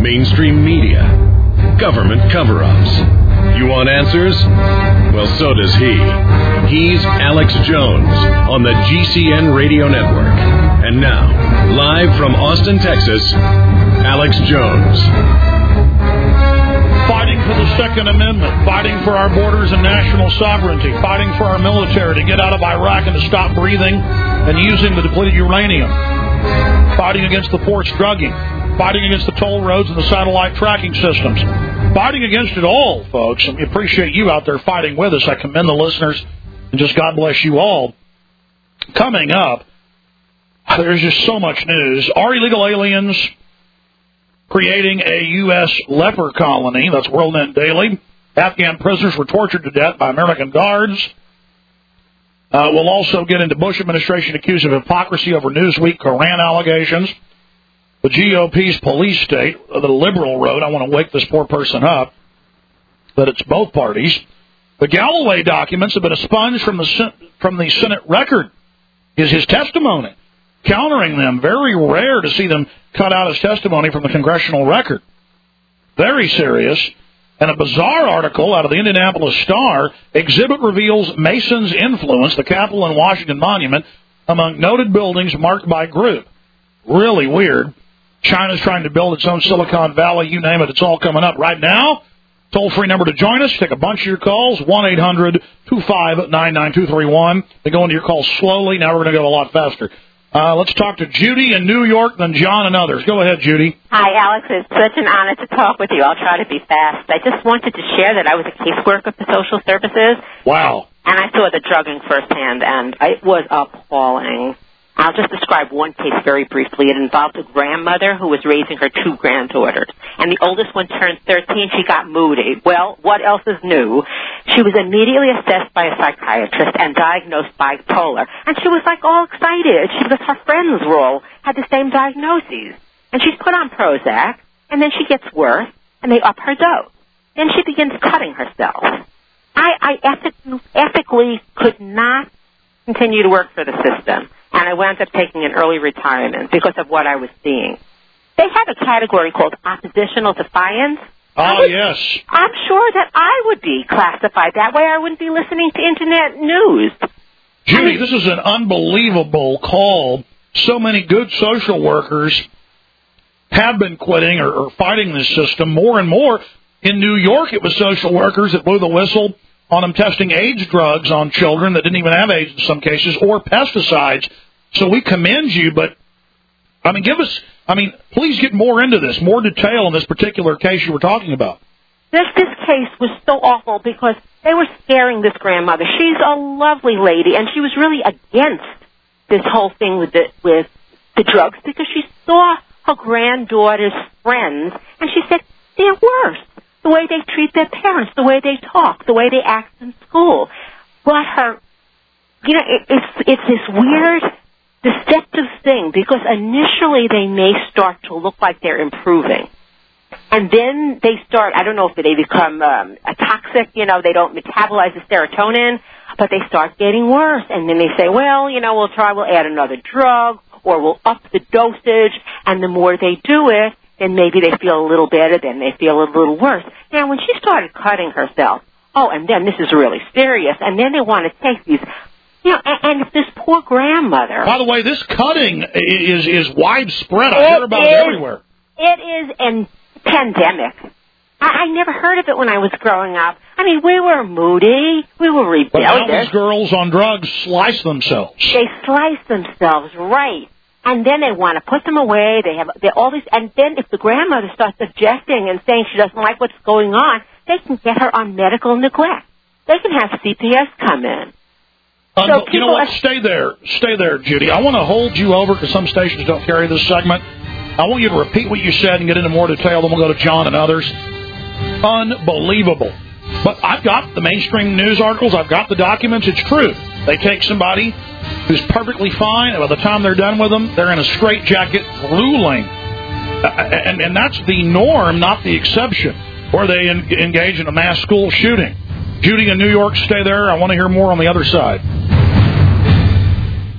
mainstream media, government cover-ups. You want answers? Well, so does he. He's Alex Jones on the GCN Radio Network. And now, live from Austin, Texas, Alex Jones. Fighting for the Second Amendment, fighting for our borders and national sovereignty, fighting for our military to get out of Iraq and to stop breathing and using the depleted uranium, fighting against the forced drugging, fighting against the toll roads and the satellite tracking systems, fighting against it all, folks. And we appreciate you out there fighting with us. I commend the listeners, and just God bless you all. Coming up, there's just so much news. Are illegal aliens creating a U.S. leper colony? That's WorldNet Daily. Afghan prisoners were tortured to death by American guards. We'll also get into Bush administration accused of hypocrisy over Newsweek Koran allegations. The GOP's police state, the liberal road. I want to wake this poor person up that it's both parties. The Galloway documents have been expunged from the Senate record. Is his testimony countering them? Very rare to see them cut out his testimony from the congressional record. Very serious. And a bizarre article out of the Indianapolis Star, exhibit reveals Mason's influence, the Capitol and Washington Monument, among noted buildings marked by group. Really weird. China's trying to build its own Silicon Valley. You name it, it's all coming up. Right now, toll-free number to join us. Take a bunch of your calls, 1-800-259-9231. They go into your calls slowly. Now we're going to go a lot faster. Let's talk to Judy in New York, then John and others. Go ahead, Judy. Hi, Alex. It's such an honor to talk with you. I'll try to be fast. I just wanted to share that I was a caseworker for social services. Wow. And I saw the drugging firsthand, and it was appalling. I'll just describe one case very briefly. It involved a grandmother who was raising her two granddaughters. And the oldest one turned 13. She got moody. Well, what else is new? She was immediately assessed by a psychiatrist and diagnosed bipolar. And she was, all excited. Because her friends had the same diagnoses. And she's put on Prozac, and then she gets worse, and they up her dose. Then she begins cutting herself. I ethically could not continue to work for the system. And I wound up taking an early retirement because of what I was seeing. They have a category called oppositional defiance. Oh, yes. I'm sure that I would be classified that way. I wouldn't be listening to Internet news. Judy, this is an unbelievable call. So many good social workers have been quitting or fighting this system more and more. In New York, it was social workers that blew the whistle on them testing AIDS drugs on children that didn't even have AIDS in some cases, or pesticides. So we commend you, but, please get more into this, more detail on this particular case you were talking about. This case was so awful because they were scaring this grandmother. She's a lovely lady, and she was really against this whole thing with the drugs because she saw her granddaughter's friends, and she said, they're worse. The way they treat their parents, the way they talk, the way they act in school. But it's this weird, deceptive thing because initially they may start to look like they're improving. And then they start, I don't know if they become a toxic, they don't metabolize the serotonin, but they start getting worse. And then they say, we'll add another drug, or we'll up the dosage, and the more they do it, then maybe they feel a little better, then they feel a little worse. Now, when she started cutting herself, and then this is really serious, and then they want to take these, and if this poor grandmother... By the way, this cutting is widespread. I hear about it everywhere. It is a pandemic. I never heard of it when I was growing up. We were moody. We were rebellious. But now these girls on drugs slice themselves. They slice themselves, right. And then they want to put them away. They're all these, and then if the grandmother starts objecting and saying she doesn't like what's going on, they can get her on medical neglect. They can have CPS come in. So you know what? Stay there, Judy. I want to hold you over because some stations don't carry this segment. I want you to repeat what you said and get into more detail. Then we'll go to John and others. Unbelievable. But I've got the mainstream news articles. I've got the documents. It's true. They take somebody who's perfectly fine, and by the time they're done with them, they're in a straitjacket drooling. And that's the norm, not the exception, where they engage in a mass school shooting. Judy in New York, stay there. I want to hear more on the other side.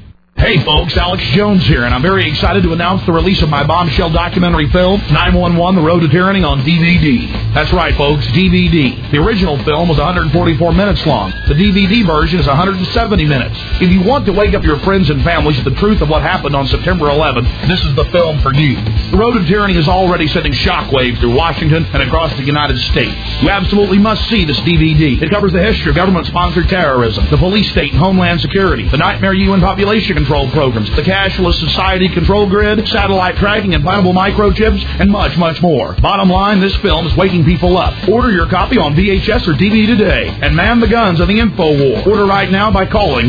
Hey folks, Alex Jones here, and I'm very excited to announce the release of my bombshell documentary film, 911: The Road to Tyranny, on DVD. That's right folks, DVD. The original film was 144 minutes long. The DVD version is 170 minutes. If you want to wake up your friends and families to the truth of what happened on September 11th, this is the film for you. The Road to Tyranny is already sending shockwaves through Washington and across the United States. You absolutely must see this DVD. It covers the history of government-sponsored terrorism, the police state and homeland security, the nightmare UN population control programs, the cashless society control grid, satellite tracking, implantable microchips, and much, much more. Bottom line, this film is waking people up. Order your copy on VHS or DVD today and man the guns of the info war. Order right now by calling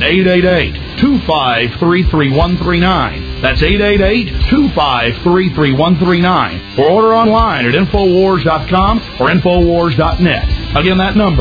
1-888-253-3139. That's 888-253-3139. Or order online at Infowars.com or Infowars.net. Again, that number,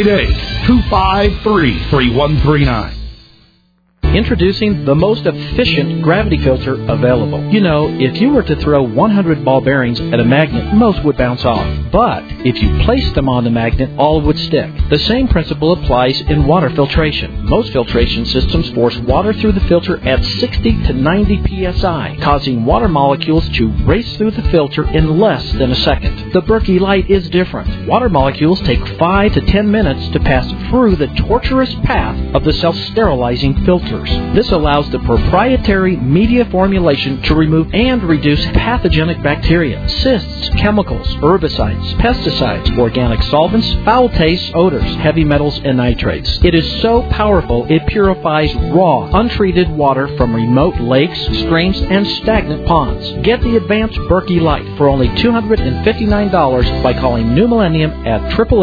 888-253-3139. Introducing the most efficient gravity filter available. You know, if you were to throw 100 ball bearings at a magnet, most would bounce off. But if you placed them on the magnet, all would stick. The same principle applies in water filtration. Most filtration systems force water through the filter at 60 to 90 psi, causing water molecules to race through the filter in less than a second. The Berkey Light is different. Water molecules take 5 to 10 minutes to pass through the tortuous path of the self-sterilizing filter. This allows the proprietary media formulation to remove and reduce pathogenic bacteria, cysts, chemicals, herbicides, pesticides, organic solvents, foul tastes, odors, heavy metals, and nitrates. It is so powerful it purifies raw, untreated water from remote lakes, streams, and stagnant ponds. Get the advanced Berkey Light for only $259 by calling New Millennium at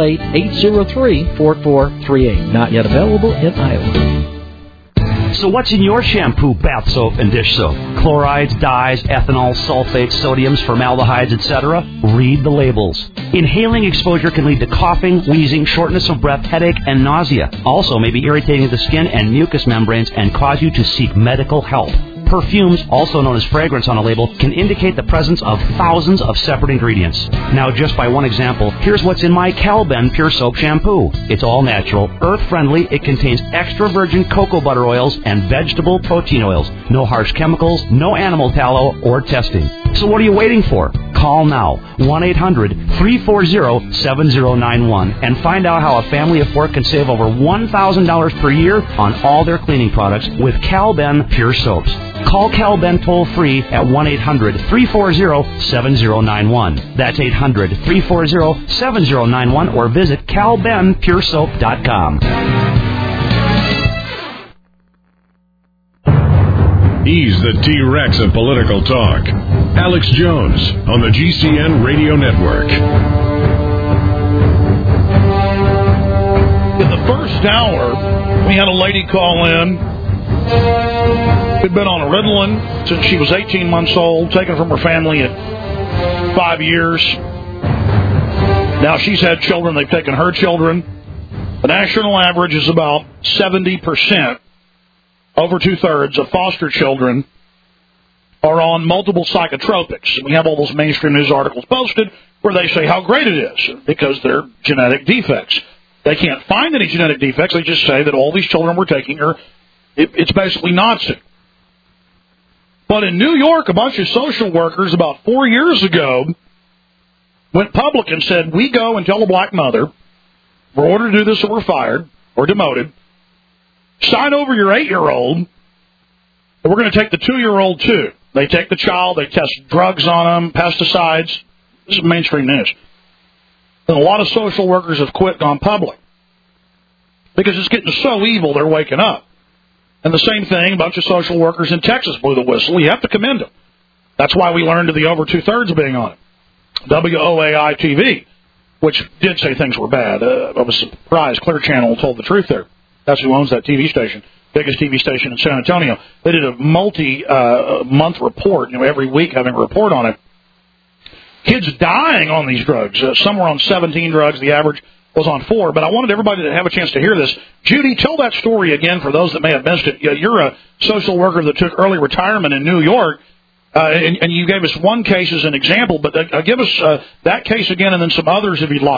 888-803-4438. Not yet available in Iowa. So what's in your shampoo, bath soap, and dish soap? Chlorides, dyes, ethanol, sulfates, sodiums, formaldehydes, etc.? Read the labels. Inhaling exposure can lead to coughing, wheezing, shortness of breath, headache, and nausea. Also may be irritating to the skin and mucous membranes and cause you to seek medical help. Perfumes, also known as fragrance on a label, can indicate the presence of thousands of separate ingredients. Now, just by one example, here's what's in my Calben Pure Soap Shampoo. It's all natural, earth-friendly, it contains extra virgin cocoa butter oils and vegetable protein oils. No harsh chemicals, no animal tallow, or testing. So what are you waiting for? Call now, 1-800-340-7091, and find out how a family of 4 can save over $1,000 per year on all their cleaning products with Calben Pure Soaps. Call Calben toll-free at 1-800-340-7091. That's 800-340-7091, or visit calbenpuresoap.com. He's the T-Rex of political talk. Alex Jones on the GCN Radio Network. In the first hour, we had a lady call in who'd been on a Ritalin since she was 18 months old, taken from her family at 5 years. Now she's had children. They've taken her children. The national average is about 70%. Over 2/3 of foster children are on multiple psychotropics. We have all those mainstream news articles posted where they say how great it is because they're genetic defects. They can't find any genetic defects. They just say that all these children we're taking are, it's basically Nazi. But in New York, a bunch of social workers about 4 years ago went public and said, we go and tell a black mother, we're ordered to do this or we're fired or demoted. Sign over your 8-year-old, and we're going to take the 2-year-old too. They take the child, they test drugs on them, pesticides. This is mainstream news. And a lot of social workers have quit, gone public. Because it's getting so evil, they're waking up. And the same thing, a bunch of social workers in Texas blew the whistle. You have to commend them. That's why we learned of the over 2/3 being on it. WOAI-TV, which did say things were bad. I was surprised Clear Channel told the truth there. That's who owns that TV station, biggest TV station in San Antonio. They did a multi-month report, every week having a report on it. Kids dying on these drugs. Some were on 17 drugs. The average was on 4. But I wanted everybody to have a chance to hear this. Judy, tell that story again for those that may have missed it. You're a social worker that took early retirement in New York, and you gave us one case as an example. But give us that case again and then some others if you'd like.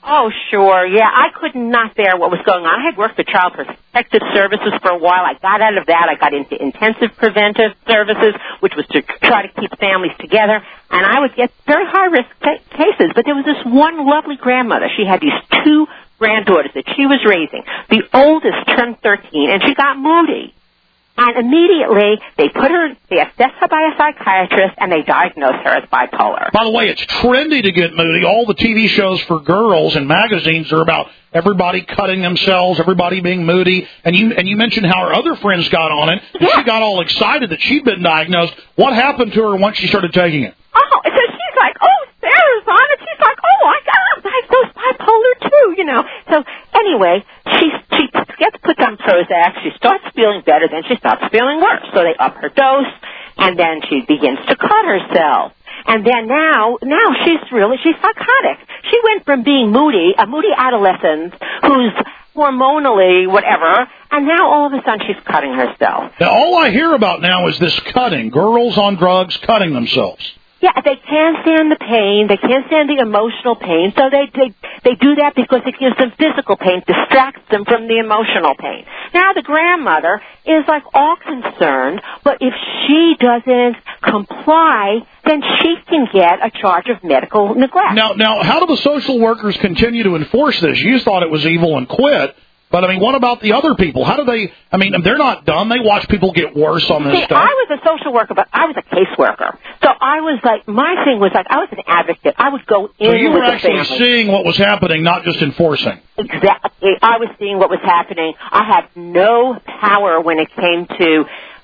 Oh, sure. Yeah, I could not bear what was going on. I had worked for Child Protective Services for a while. I got out of that. I got into intensive preventive services, which was to try to keep families together. And I would get very high-risk cases. But there was this one lovely grandmother. She had these two granddaughters that she was raising. The oldest turned 13, and she got moody. And immediately, they assessed her by a psychiatrist, and they diagnosed her as bipolar. By the way, it's trendy to get moody. All the TV shows for girls and magazines are about everybody cutting themselves, everybody being moody. And you mentioned how her other friends got on it. And she got all excited that she'd been diagnosed. What happened to her once she started taking it? Oh, so she's like, oh, Sarah's on it. She's like, oh, I got diagnosed bipolar too, you know. So anyway, she gets put on Prozac. She starts feeling better, then she starts feeling worse. So they up her dose, and then she begins to cut herself. And then now she's psychotic. She went from being a moody adolescent who's hormonally whatever, and now all of a sudden she's cutting herself. Now, all I hear about now is this cutting. Girls on drugs cutting themselves. Yeah, they can't stand the pain. They can't stand the emotional pain. So they do that because it gives them physical pain, distracts them from the emotional pain. Now the grandmother is like all concerned, but if she doesn't comply, then she can get a charge of medical neglect. Now, how do the social workers continue to enforce this? You thought it was evil and quit. But, I mean, what about the other people? How do they, I mean, they're not dumb. They watch people get worse on this stuff. I was a social worker, but I was a caseworker. So I was like, my thing was like, I was an advocate. I would go in with the family. So you were actually seeing what was happening, not just enforcing. Exactly. I was seeing what was happening. I had no power when it came to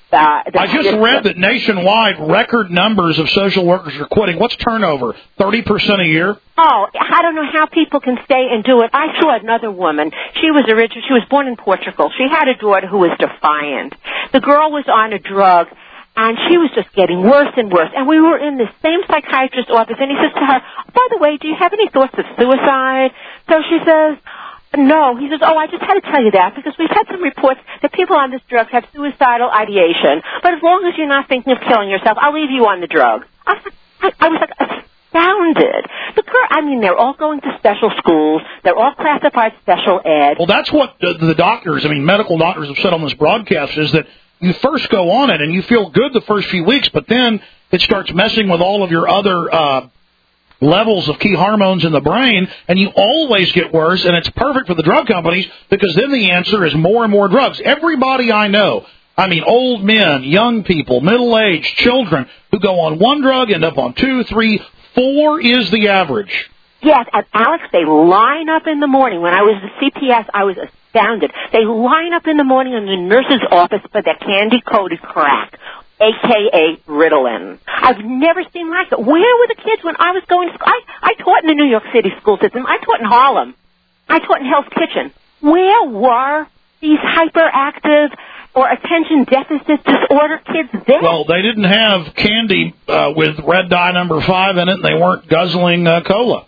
I just read that nationwide record numbers of social workers are quitting. What's turnover? 30% a year? Oh, I don't know how people can stay and do it. I saw another woman. She was born in Portugal. She had a daughter who was defiant. The girl was on a drug, and she was just getting worse and worse. And we were in the same psychiatrist's office, and he says to her, by the way, do you have any thoughts of suicide? So she says, no. He says, oh, I just had to tell you that because we've had some reports that people on this drug have suicidal ideation. But as long as you're not thinking of killing yourself, I'll leave you on the drug. I was like astounded. The girl, I mean, they're all going to special schools. They're all classified special ed. Well, that's what the doctors, I mean, medical doctors have said on this broadcast is that you first go on it and you feel good the first few weeks, but then it starts messing with all of your other levels of key hormones in the brain, and you always get worse, and it's perfect for the drug companies because then the answer is more and more drugs. Everybody I know, I mean old men, young people, middle-aged, children, who go on one drug end up on 2, 3, 4 is the average. Yes, and Alex, they line up in the morning. When I was at CPS, I was astounded. They line up in the morning in the nurse's office for their candy-coated crack, a.k.a. Ritalin. I've never seen like it. Where were the kids when I was going to school? I taught in the New York City school system. I taught in Harlem. I taught in Hell's Kitchen. Where were these hyperactive or attention deficit disorder kids then? Well, they didn't have candy with red dye number 5 in it, and they weren't guzzling cola.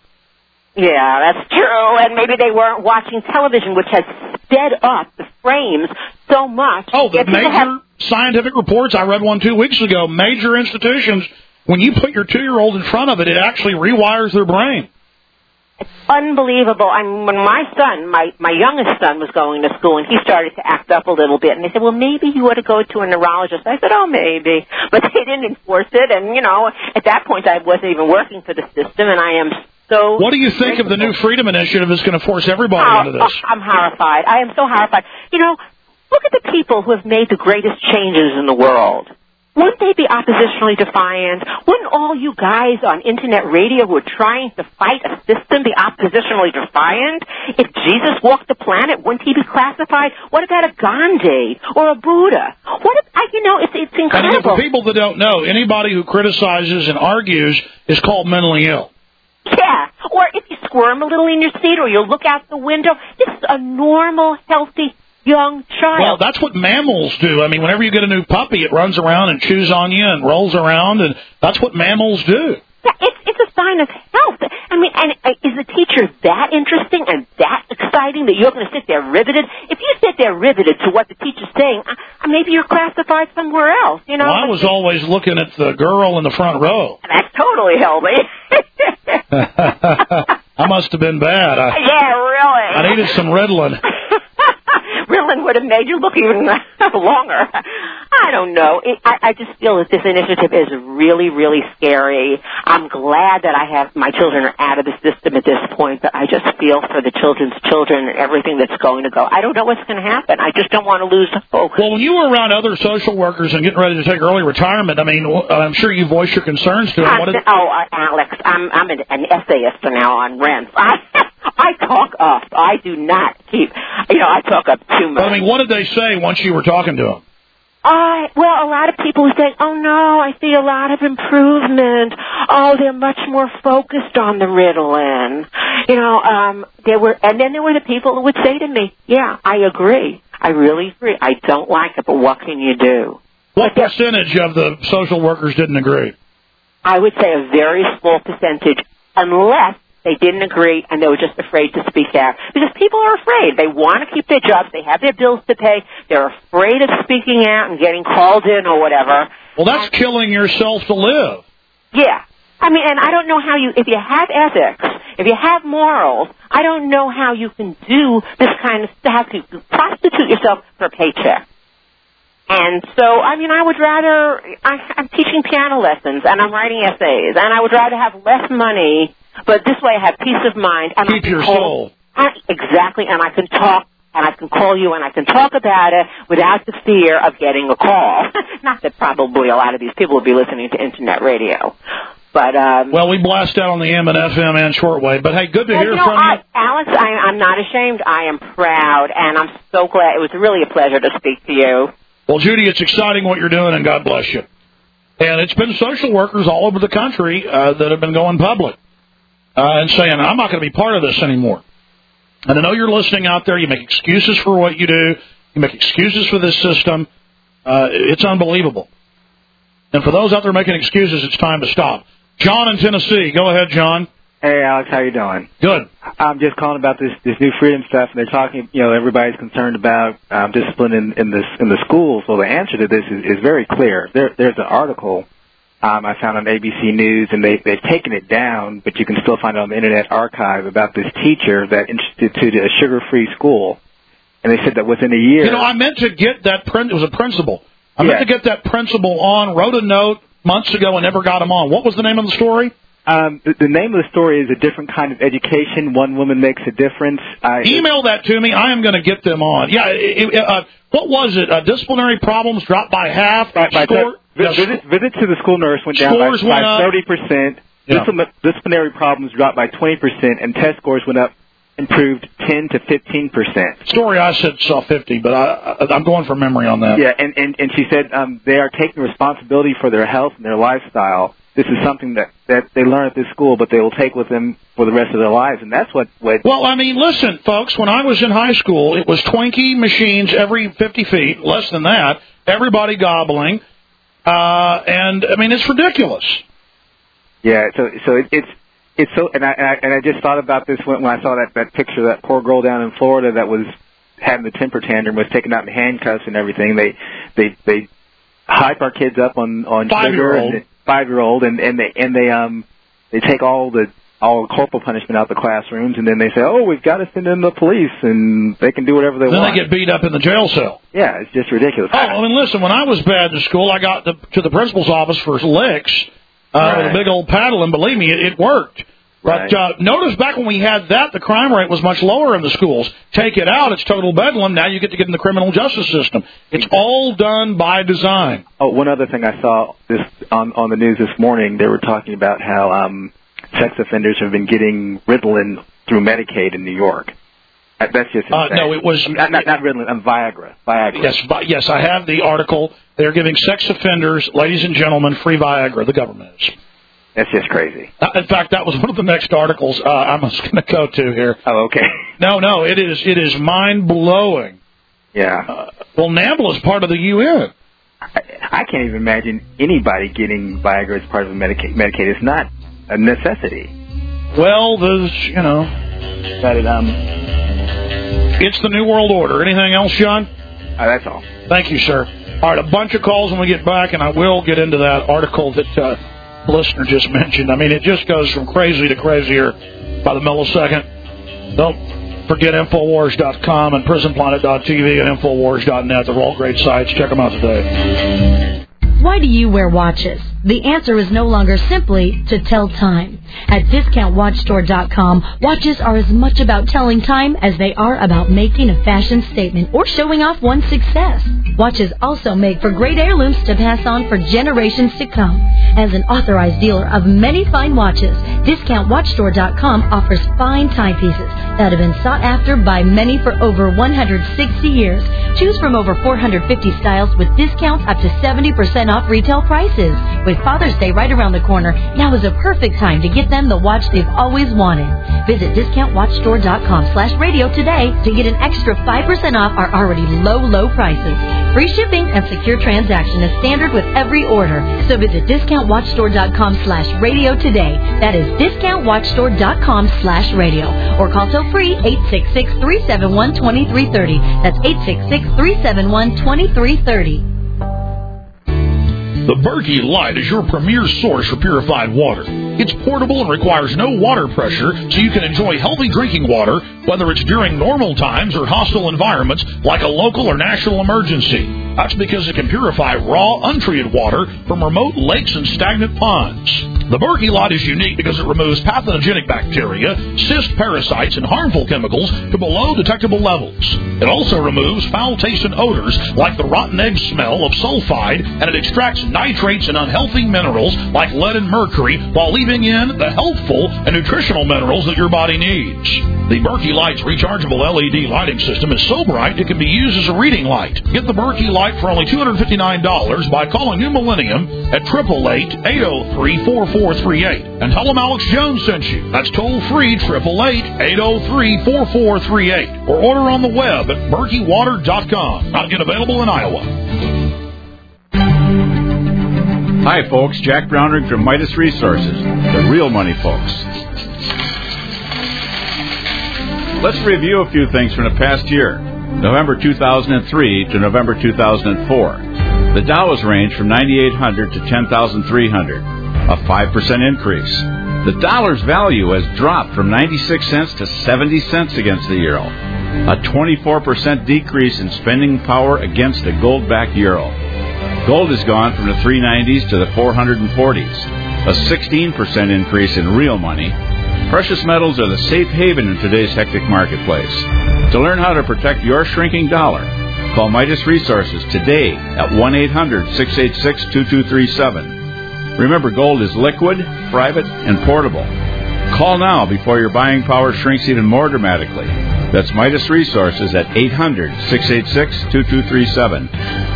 Yeah, that's true. And maybe they weren't watching television, which has sped up the frames so much. Oh, the major scientific reports, I read one 2 weeks ago, major institutions, when you put your 2-year-old in front of it, it actually rewires their brain. It's unbelievable. When my son, my youngest son, was going to school, and he started to act up a little bit, and they said, well, maybe you ought to go to a neurologist. I said, oh, maybe. But they didn't enforce it, and, you know, at that point I wasn't even working for the system, and I am so... What do you think of the new Freedom Initiative that's going to force everybody into this? I'm horrified. I am so horrified. You know, look at the people who have made the greatest changes in the world. Wouldn't they be oppositionally defiant? Wouldn't all you guys on Internet radio who are trying to fight a system be oppositionally defiant? If Jesus walked the planet, wouldn't he be classified? What about a Gandhi or a Buddha? What if, you know, it's incredible. And for people that don't know, anybody who criticizes and argues is called mentally ill. Yeah, or if you squirm a little in your seat or you look out the window, this is a normal, healthy young child. Well, that's what mammals do. I mean, whenever you get a new puppy, it runs around and chews on you and rolls around, and that's what mammals do. Yeah, it's a sign of health. I mean, and is the teacher that interesting and that exciting that you're going to sit there riveted? If you sit there riveted to what the teacher's saying, maybe you're classified somewhere else, you know? Well, I was always looking at the girl in the front row. That's totally healthy. I That must have been bad. Yeah, really. I needed some Ritalin. Ritalin would have made you look even longer. I don't know. I just feel that this initiative is really, really scary. I'm glad that my children are out of the system at this point, but I just feel for the children's children and everything that's going to go. I don't know what's going to happen. I just don't want to lose hope. Well, when you were around other social workers and getting ready to take early retirement, I mean, I'm sure you voiced your concerns to them. Alex, I'm an essayist now on rents. I talk up. I do not keep, I talk up too much. Well, I mean, what did they say once you were talking to them? Well, a lot of people say, oh, no, I see a lot of improvement. Oh, they're much more focused on the Ritalin. And then there were the people who would say to me, yeah, I agree. I really agree. I don't like it, but what can you do? What percentage of the social workers didn't agree? I would say a very small percentage, unless they didn't agree, and they were just afraid to speak out. Because people are afraid. They want to keep their jobs. They have their bills to pay. They're afraid of speaking out and getting called in or whatever. Well, that's killing yourself to live. Yeah. I mean, and I don't know how if you have ethics, if you have morals, I don't know how you can do this kind of stuff. You prostitute yourself for a paycheck. And so, I mean, I would rather, I'm teaching piano lessons, and I'm writing essays, and I would rather have less money, but this way I have peace of mind. And keep your soul. Exactly, and I can talk, and I can call you, and I can talk about it without the fear of getting a call. Not that probably a lot of these people will be listening to Internet radio. But, well, we blast out on the AM and FM and shortwave, but hey, good to hear from you. Alex, I'm not ashamed. I am proud, and I'm so glad. It was really a pleasure to speak to you. Well, Judy, it's exciting what you're doing, and God bless you. And it's been social workers all over the country that have been going public and saying, I'm not going to be part of this anymore. And I know you're listening out there. You make excuses for what you do. You make excuses for this system. It's unbelievable. And for those out there making excuses, it's time to stop. John in Tennessee. Go ahead, John. Hey, Alex, how you doing? Good. I'm just calling about this new freedom stuff, and they're talking. Everybody's concerned about discipline in the schools. Well, the answer to this is very clear. There's an article I found on ABC News, and they've taken it down, but you can still find it on the Internet Archive about this teacher that instituted a sugar-free school, and they said that within a year. I meant to get that. It was a principal. I meant to get that principal on. Wrote a note months ago and never got him on. What was the name of the story? The name of the story is A Different Kind of Education. One Woman Makes a Difference. Email that to me. I am going to get them on. Yeah. What was it? Disciplinary problems dropped by half. Visits to the school nurse went down by 30%. Yeah. Disciplinary problems dropped by 20%, and test scores went up, improved 10 to 15%. Story I saw 50, but I'm going from memory on that. Yeah, and she said they are taking responsibility for their health and their lifestyle. This is something that they learn at this school, but they will take with them for the rest of their lives, and that's what... Well, I mean, listen, folks, when I was in high school, it was Twinkie machines every 50 feet, less than that, everybody gobbling, and, I mean, it's ridiculous. Yeah, so it's so... And I just thought about this when I saw that picture of that poor girl down in Florida that was having the temper tantrum, was taken out in handcuffs and everything. They hype our kids up on sugar... 5-year-old, and they take all corporal punishment out of the classrooms, and then they say, we've got to send in the police, and they can do whatever they want. Then they get beat up in the jail cell. Yeah, it's just ridiculous. I mean, listen, when I was bad in school, I got to the principal's office for licks with a big old paddle, and believe me, it worked. But notice back when we had that, the crime rate was much lower in the schools. Take it out, it's total bedlam. Now you get to get in the criminal justice system. It's all done by design. Oh, one other thing I saw on the news this morning, they were talking about how sex offenders have been getting Ritalin through Medicaid in New York. That's just insane. No, it was... Not Ritalin, Viagra. Yes, I have the article. They're giving sex offenders, ladies and gentlemen, free Viagra. The government is. That's just crazy. In fact, that was one of the next articles I'm going to go to here. Oh, okay. No, it is mind-blowing. Yeah. Well, NAMBLA is part of the UN. I can't even imagine anybody getting Viagra as part of Medicaid. It's not a necessity. Well, there's, But it's the New World Order. Anything else, John? That's all. Thank you, sir. All right, a bunch of calls when we get back, and I will get into that article that... listener just mentioned. I mean, it just goes from crazy to crazier. by the millisecond. Don't forget Infowars.com and PrisonPlanet.tv and Infowars.net. They're all great sites. Check them out today. Why do you wear watches? The answer is no longer simply to tell time. At DiscountWatchStore.com, watches are as much about telling time as they are about making a fashion statement or showing off one's success. Watches also make for great heirlooms to pass on for generations to come. As an authorized dealer of many fine watches, DiscountWatchStore.com offers fine timepieces that have been sought after by many for over 160 years. Choose from over 450 styles with discounts up to 70% off retail prices. With Father's Day right around the corner, now is a perfect time to get them the watch they've always wanted. Visit DiscountWatchStore.com/radio today to get an extra 5% off our already low prices. Free shipping and secure transaction is standard with every order. So visit DiscountWatchStore.com/radio today. That is DiscountWatchStore.com/radio. Or call toll free 866-371-2330. That's 866-371-2330. The Berkey Light is your premier source for purified water. It's portable and requires no water pressure, so you can enjoy healthy drinking water, whether it's during normal times or hostile environments like a local or national emergency. That's because it can purify raw, untreated water from remote lakes and stagnant ponds. The Berkey Light is unique because it removes pathogenic bacteria, cyst parasites, and harmful chemicals to below detectable levels. It also removes foul-tasting odors like the rotten egg smell of sulfide, and it extracts nitrates and unhealthy minerals like lead and mercury while leaving in the healthful and nutritional minerals that your body needs. The Berkey Light's rechargeable LED lighting system is so bright it can be used as a reading light. Get the Berkey Light for only $259 by calling New Millennium at 888-803-4438 and tell them Alex Jones sent you. That's toll-free 888-803-4438 or order on the web at BerkeyWater.com. Not yet available in Iowa. Hi, folks. Jack Brownrigg from Midas Resources, the real money folks. Let's review a few things from the past year, November 2003 to November 2004. The Dow has ranged from 9,800 to 10,300, a 5% increase. The dollar's value has dropped from 96 cents to 70 cents against the euro, a 24% decrease in spending power against the gold-backed euro. Gold has gone from the 390s to the 440s, a 16% increase in real money. Precious metals are the safe haven in today's hectic marketplace. To learn how to protect your shrinking dollar, call Midas Resources today at 1-800-686-2237. Remember, gold is liquid, private, and portable. Call now before your buying power shrinks even more dramatically. That's Midas Resources at 800-686-2237.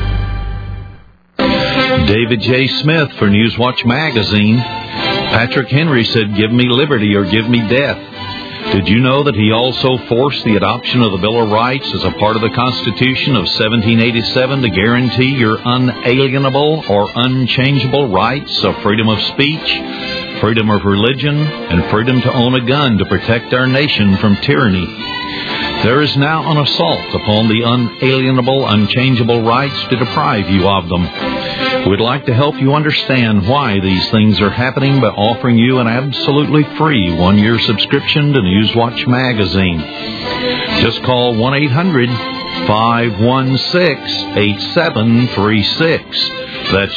David J. Smith for Newswatch Magazine. Patrick Henry said, "Give me liberty or give me death." Did you know that he also forced the adoption of the Bill of Rights as a part of the Constitution of 1787 to guarantee your unalienable or unchangeable rights of freedom of speech, freedom of religion, and freedom to own a gun to protect our nation from tyranny? There is now an assault upon the unalienable, unchangeable rights to deprive you of them. We'd like to help you understand why these things are happening by offering you an absolutely free one-year subscription to Newswatch Magazine. Just call 1-800-516-8736. That's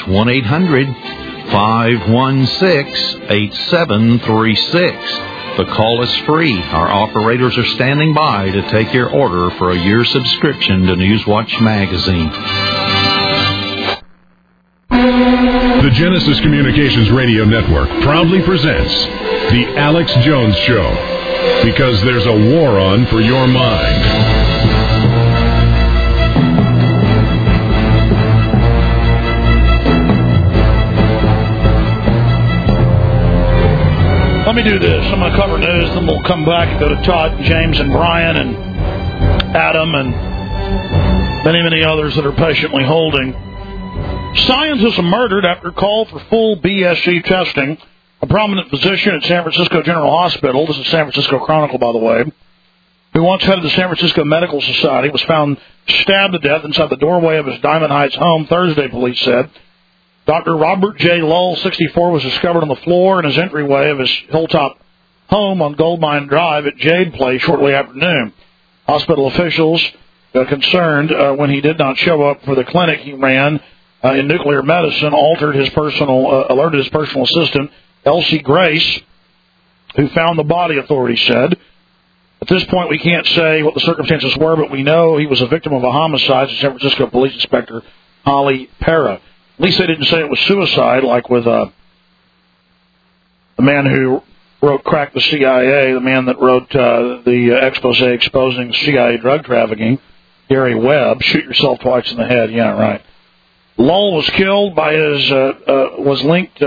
1-800-516-8736. The call is free. Our operators are standing by to take your order for a year subscription to Newswatch Magazine. The Genesis Communications Radio Network proudly presents The Alex Jones Show, because there's a war on for your mind. Let me do this. I'm going to cover news, then we'll come back and go to Todd, James, and Brian, and Adam, and many others that are patiently holding. Scientists are murdered after call for full BSE testing. A prominent physician at San Francisco General Hospital, this is San Francisco Chronicle, by the way, who once headed the San Francisco Medical Society, was found stabbed to death inside the doorway of his Diamond Heights home Thursday, police said. Dr. Robert J. Lull, 64, was discovered on the floor in his entryway of his Hilltop home on Goldmine Drive at Jade Place shortly after noon. Hospital officials concerned when he did not show up for the clinic he ran in nuclear medicine alerted his personal assistant, Elsie Grace, who found the body, authorities said. At this point, we can't say what the circumstances were, but we know he was a victim of a homicide, said San Francisco Police Inspector Holly Para. At least they didn't say it was suicide, like with the man who wrote Crack the CIA, the man that wrote the expose exposing CIA drug trafficking, Gary Webb. Shoot yourself twice in the head. Yeah, right. Lowell was killed by his, was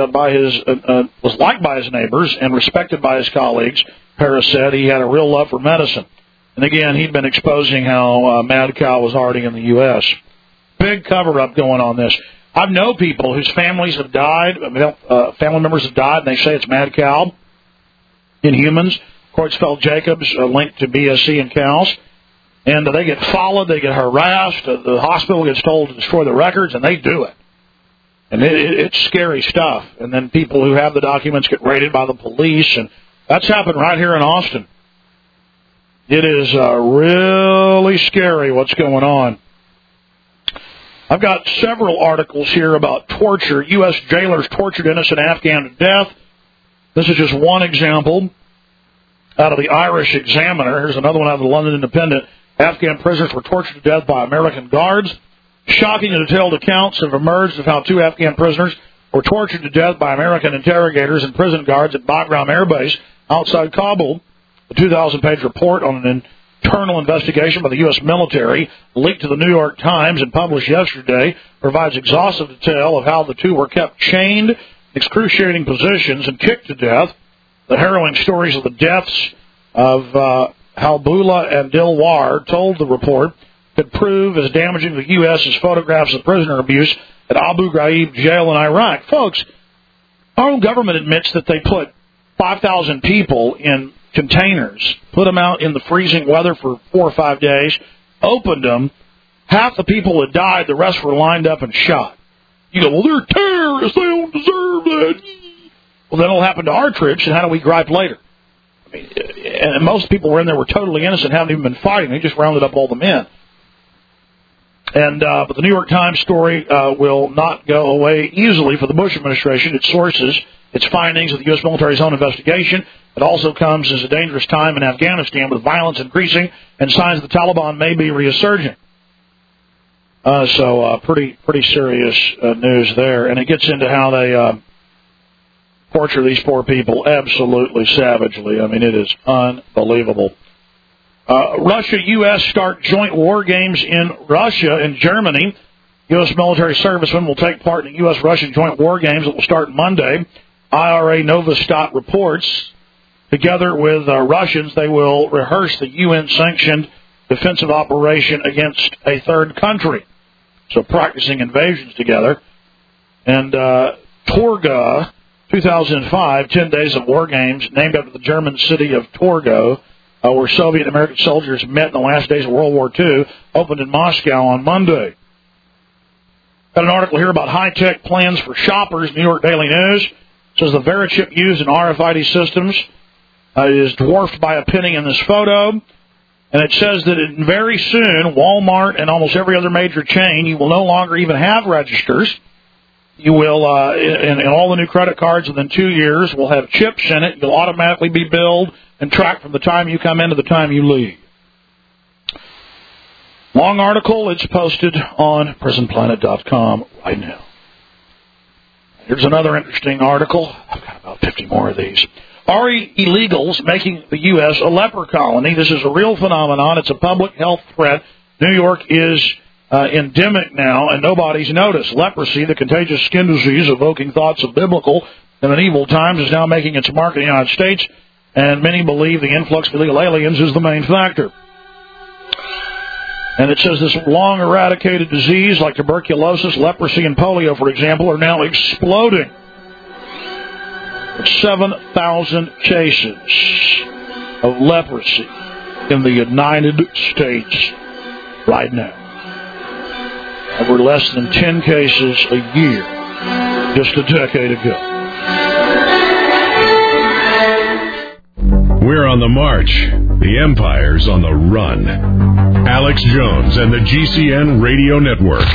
liked by his neighbors and respected by his colleagues. Paris said he had a real love for medicine. And again, he'd been exposing how mad cow was already in the U.S. Big cover-up going on this. I know people whose families have died, family members have died, and they say it's mad cow. Inhumans, Creutzfeldt Jacobs, linked to BSE and cows. And they get followed, they get harassed, the hospital gets told to destroy the records, and they do it. And it's scary stuff. And then people who have the documents get raided by the police, and that's happened right here in Austin. It is really scary what's going on. I've got several articles here about torture. U.S. jailers tortured innocent Afghan to death. This is just one example out of the Irish Examiner. Here's another one out of the London Independent. Afghan prisoners were tortured to death by American guards. Shocking and detailed accounts have emerged of how 2 Afghan prisoners were tortured to death by American interrogators and prison guards at Bagram Air Base outside Kabul. The 2,000-page report on an internal investigation by the U.S. military, leaked to the New York Times and published yesterday, provides exhaustive detail of how the 2 were kept chained, excruciating positions, and kicked to death. The harrowing stories of the deaths of Halbullah and Dilwar, told the report, could prove as damaging to the U.S. as photographs of prisoner abuse at Abu Ghraib jail in Iraq. Folks, our own government admits that they put 5,000 people in containers, put them out in the freezing weather for 4 or 5 days, opened them. Half the people had died, the rest were lined up and shot. You go, well, they're terrorists, they don't deserve that. Well, then it'll happen to our troops, and how do we gripe later? I mean, and most people were in there were totally innocent, haven't even been fighting. They just rounded up all the men. And but the New York Times story will not go away easily for the Bush administration. Its sources, its findings of the U.S. military's own investigation. It also comes as a dangerous time in Afghanistan with violence increasing and signs the Taliban may be resurging. So pretty serious news there. And it gets into how they torture these poor people absolutely savagely. I mean, it is unbelievable. Russia-U.S. start joint war games in Russia and Germany. U.S. military servicemen will take part in the U.S.-Russian joint war games that will start Monday. IRA Novostat reports. Together with Russians, they will rehearse the UN-sanctioned defensive operation against a third country. So practicing invasions together. And Torga, 2005, 10 days of war games, named after the German city of Torgau, where Soviet and American soldiers met in the last days of World War II, opened in Moscow on Monday. Got an article here about high-tech plans for shoppers, New York Daily News. It says the Verichip used in RFID systems is dwarfed by a penny in this photo. And it says that very soon, Walmart and almost every other major chain, you will no longer even have registers. You will, in all the new credit cards within 2 years, will have chips in it. You'll automatically be billed and tracked from the time you come in to the time you leave. Long article. It's posted on prisonplanet.com right now. Here's another interesting article. I've got about 50 more of these. Are illegals making the U.S. a leper colony? This is a real phenomenon. It's a public health threat. New York is endemic now, and nobody's noticed. Leprosy, the contagious skin disease evoking thoughts of biblical and medieval times, is now making its mark in the United States, and many believe the influx of illegal aliens is the main factor. And it says this long eradicated disease like tuberculosis, leprosy, and polio, for example, are now exploding. 7,000 cases of leprosy in the United States right now. There were less than 10 cases a year just a decade ago. We're on the march. The Empire's on the run. Alex Jones and the GCN Radio Network.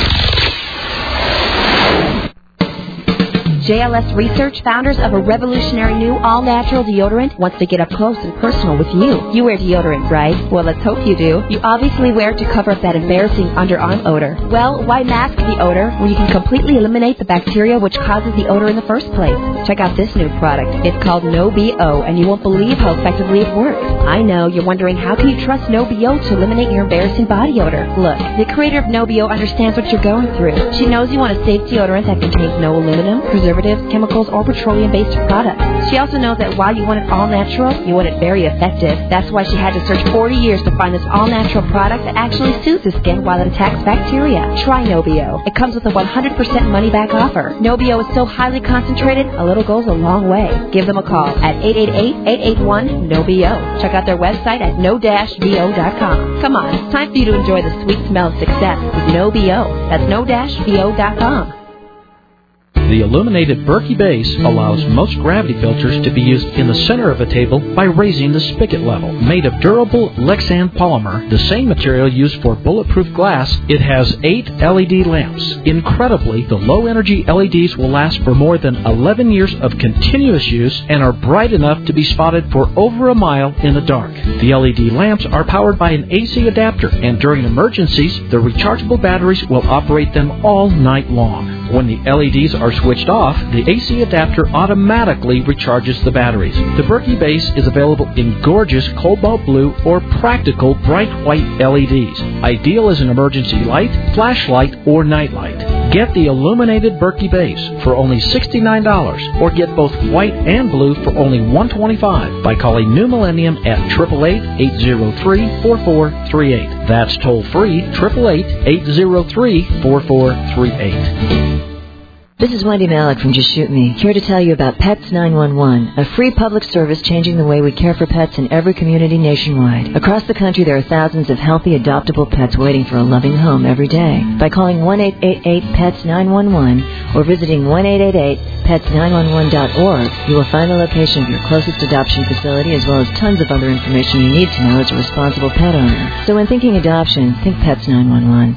JLS Research, founders of a revolutionary new all-natural deodorant, wants to get up close and personal with you. You wear deodorant, right? Well, let's hope you do. You obviously wear it to cover up that embarrassing underarm odor. Well, why mask the odor when you can completely eliminate the bacteria which causes the odor in the first place? Check out this new product. It's called No-B-O, and you won't believe how effectively it works. I know, you're wondering, how can you trust No-B-O to eliminate your embarrassing body odor? Look, the creator of No-B-O understands what you're going through. She knows you want a safe deodorant that contains no aluminum, preservatives, chemicals, or petroleum-based products. She also knows that while you want it all-natural, you want it very effective. That's why she had to search 40 years to find this all-natural product that actually soothes the skin while it attacks bacteria. Try No-B-O. It comes with a 100% money-back offer. No-B-O is so highly concentrated, a little goes a long way. Give them a call at 888-881-NO-B-O. Check out their website at no-bo.com. Come on, it's time for you to enjoy the sweet smell of success with No-B-O. That's no-bo.com. The illuminated Berkey base allows most gravity filters to be used in the center of a table by raising the spigot level. Made of durable Lexan polymer, the same material used for bulletproof glass, it has 8 LED lamps. Incredibly, the low-energy LEDs will last for more than 11 years of continuous use and are bright enough to be spotted for over a mile in the dark. The LED lamps are powered by an AC adapter, and during emergencies, the rechargeable batteries will operate them all night long. When the LEDs are switched off, the AC adapter automatically recharges the batteries. The Berkey base is available in gorgeous cobalt blue or practical bright white LEDs. Ideal as an emergency light, flashlight, or nightlight. Get the illuminated Berkey base for only $69, or get both white and blue for only $125 by calling New Millennium at 888-803-4438. That's toll free, 888-803-4438. This is Wendy Malick from Just Shoot Me, here to tell you about Pets 911, a free public service changing the way we care for pets in every community nationwide. Across the country, there are thousands of healthy, adoptable pets waiting for a loving home every day. By calling 1-888-PETS-911 or visiting 1-888-PETS911.org, you will find the location of your closest adoption facility as well as tons of other information you need to know as a responsible pet owner. So when thinking adoption, think Pets 911.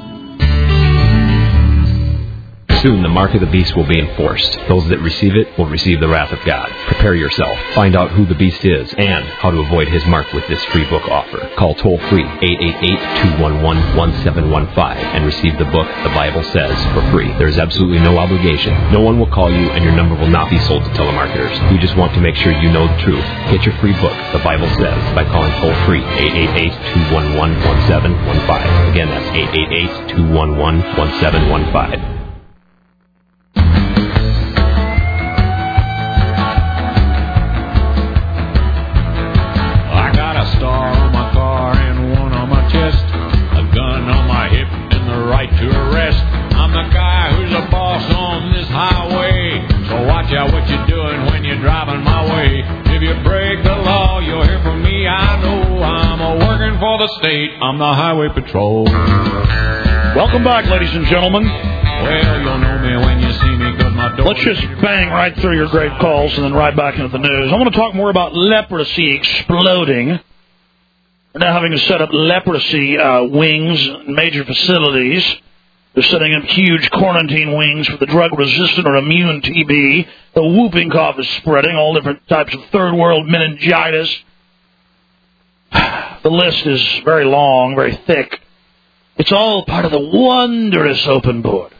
Soon the mark of the beast will be enforced. Those that receive it will receive the wrath of God. Prepare yourself. Find out who the beast is and how to avoid his mark with this free book offer. Call toll-free 888-211-1715 and receive the book The Bible Says for free. There is absolutely no obligation. No one will call you and your number will not be sold to telemarketers. We just want to make sure you know the truth. Get your free book, The Bible Says, by calling toll-free 888-211-1715. Again, that's 888-211-1715. To arrest. I'm the guy who's a boss on this highway. So watch out what you're doing when you're driving my way. If you break the law, you'll hear from me. I know I'm working for the state. I'm the highway patrol. Welcome back, ladies and gentlemen. Well, you'll know me when you see me, 'cause my door. Let's just bang right through your great calls and then right back into the news. I want to talk more about leprosy exploding. We're now having to set up leprosy wings in major facilities. They're setting up huge quarantine wings for the drug-resistant or immune TB. The whooping cough is spreading, all different types of third-world meningitis. The list is very long, very thick. It's all part of the wondrous open borders.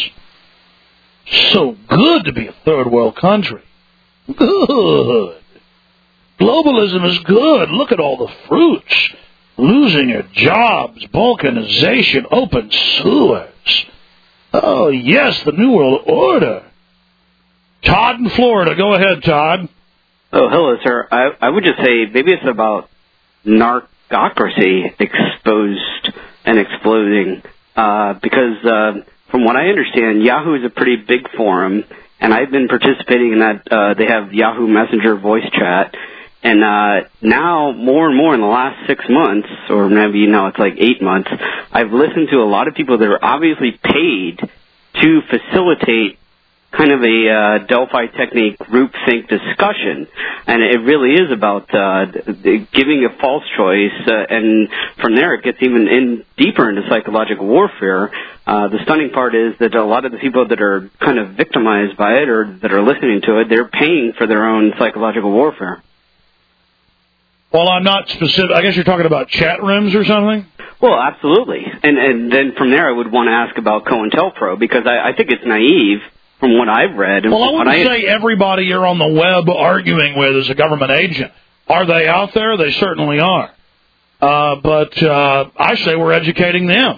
So good to be a third-world country. Good. Globalism is good. Look at all the fruits. Losing your jobs, balkanization, open sewers. Oh, yes, the New World Order. Todd in Florida. Go ahead, Todd. Oh, hello, sir. I would just say maybe it's about narcocracy exposed and exploding. Because from what I understand, Yahoo is a pretty big forum, and I've been participating in that. They have Yahoo Messenger voice chat. And now, more and more in the last 6 months, or maybe now it's like 8 months, I've listened to a lot of people that are obviously paid to facilitate kind of a Delphi technique groupthink discussion, and it really is about giving a false choice, and from there it gets even deeper into psychological warfare. The stunning part is that a lot of the people that are kind of victimized by it or that are listening to it, they're paying for their own psychological warfare. Well, I'm not specific. I guess you're talking about chat rooms or something? Well, absolutely. And then from there I would want to ask about COINTELPRO, because I think it's naive from what I've read. Well, I wouldn't say everybody you're on the web arguing with is a government agent. Are they out there? They certainly are. But I say we're educating them.